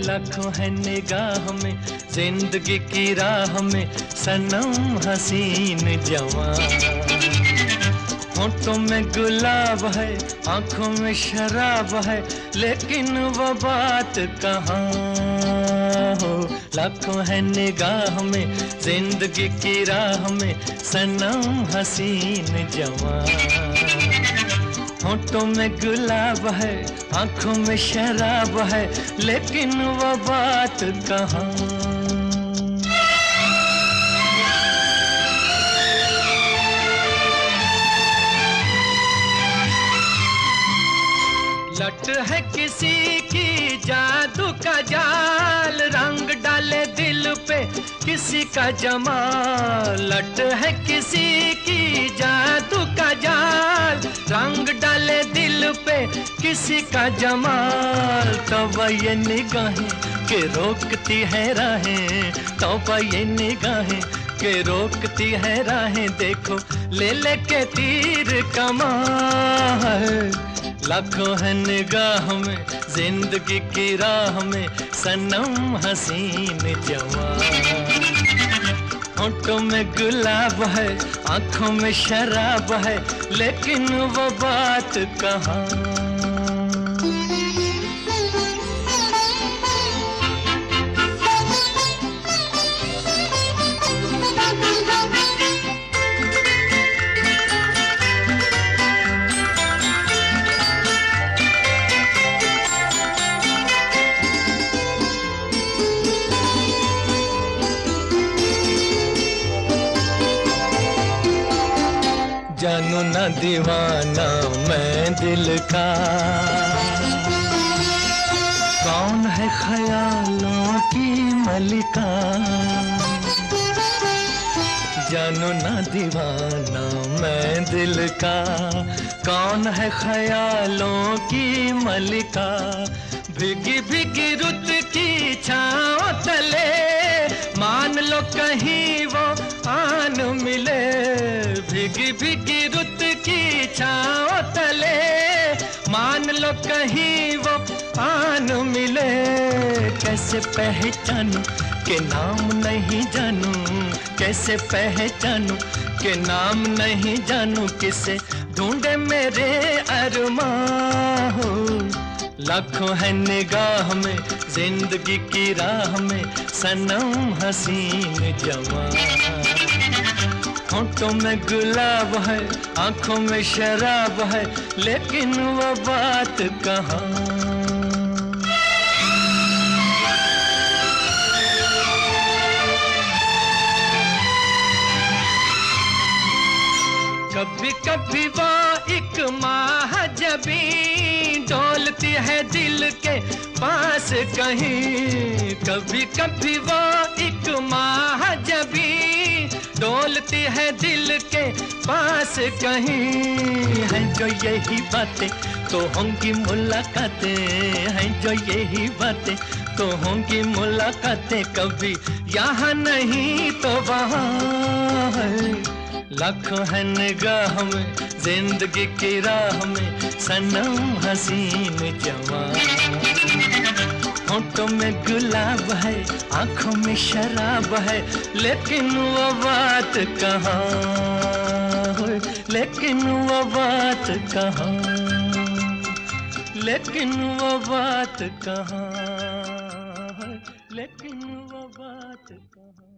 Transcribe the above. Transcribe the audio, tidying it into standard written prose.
लाखों है निगाह में जिंदगी की राह में सनम हसीन जवान। होठों में गुलाब है, आंखों में शराब है, लेकिन वो बात कहाँ हो। लाखों है निगाह में जिंदगी की राह में सनम हसीन जवान। होठों में गुलाब है, आंखों में शराब है, लेकिन वो बात कहाँ। लट है किसी की जादू का जाल, रंग डाले दिल पे किसी का जमाल। लट है किसी की जादू का जाल, रंग डाले दिल पे किसी का जमाल। तौबा ये निगाहें के रोकती है राहें, तौबा ये निगाहें के रोकती है राहें। देखो ले लेके तीर कमाल। लाखों है निगाह में जिंदगी की राह में सनम हसीन जवान। होठों में गुलाब है, आंखों में शराब है, लेकिन वो बात कहाँ। जानू ना दीवाना मैं दिल का, कौन है ख्यालों की मलिका। जानू ना दीवाना मैं दिल का, कौन है ख्यालों की मलिका। भीगी भीगी रुत की छाँव तले मान लो कहीं वो आन मिले। भीगी भीगी रुत की छाँव तले मान लो कहीं वो आन मिले। कैसे पहचानूं के नाम नहीं जानूं, कैसे पहचानूं के नाम नहीं जानूं। किसे ढूंढे मेरे अरमां हो। लाखों है निगाह में जिंदगी की राह में सनम हसीन जवान। होठों में गुलाब है, आंखों में शराब है, लेकिन वो बात कहाँ। कभी कभी वो एक महाजबी डोलती है दिल के पास कहीं। कभी कभी वो एक महाजबी डोलती है दिल के पास कहीं। है जो यही बातें तो होंगी मुलाकातें, हैं जो यही बातें तो होंगी मुलाकातें। कभी यहाँ नहीं तो वहाँ है। लाखों है निगाह में जिंदगी की राह में सनम हसीन जवान। होठों में गुलाब है, आंखों में शराब है, लेकिन वो बात कहाँ। लेकिन वो बात कहाँ, लेकिन वो बात कहाँ, लेकिन वो बात कहाँ।